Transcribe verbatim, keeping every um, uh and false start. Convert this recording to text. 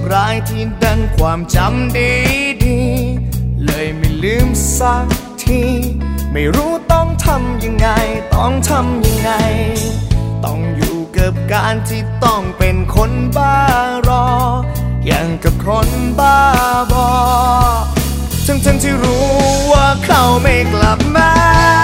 ร้ายที่ดันความจำดีดีเลยไม่ลืมสักทีไม่รู้ต้องทำยังไงต้องทำยังไงต้องอยู่กับการที่ต้องเป็นคนบ้ารออย่างกับคนบ้าบอทั้งทั้งที่รู้ว่าเขาไม่กลับมา